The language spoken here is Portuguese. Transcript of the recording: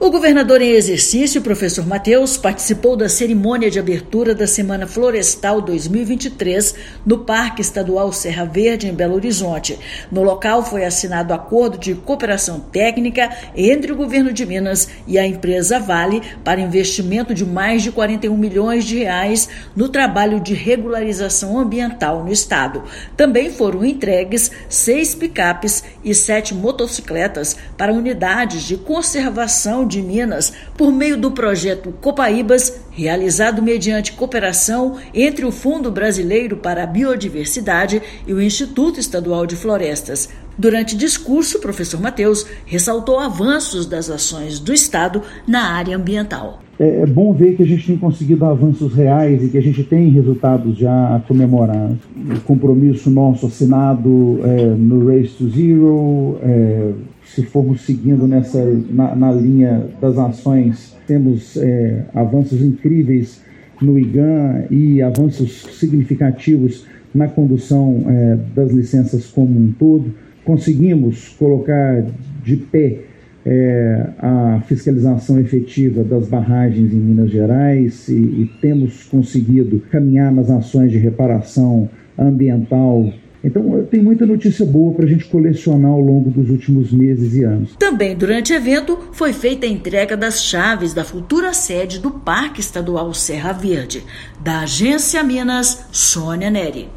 O governador em exercício, professor Matheus, participou da cerimônia de abertura da Semana Florestal 2023 no Parque Estadual Serra Verde, em Belo Horizonte. No local foi assinado acordo de cooperação técnica entre o governo de Minas e a empresa Vale para investimento de mais de 41 milhões de reais no trabalho de regularização ambiental no estado. Também foram entregues 6 picapes e 7 motocicletas para unidades de conservação de Minas por meio do projeto Copaíbas, realizado mediante cooperação entre o Fundo Brasileiro para a Biodiversidade e o Instituto Estadual de Florestas. Durante discurso, o professor Matheus ressaltou avanços das ações do estado na área ambiental. É bom ver que a gente tem conseguido avanços reais e que a gente tem resultados já a comemorar. O compromisso nosso assinado no Race to Zero, se formos seguindo na linha das ações, temos avanços incríveis no IGAM e avanços significativos na condução das licenças como um todo. Conseguimos colocar de pé a fiscalização efetiva das barragens em Minas Gerais e temos conseguido caminhar nas ações de reparação ambiental. Então, tem muita notícia boa para a gente colecionar ao longo dos últimos meses e anos. Também durante o evento foi feita a entrega das chaves da futura sede do Parque Estadual Serra Verde. Da Agência Minas, Sônia Neri.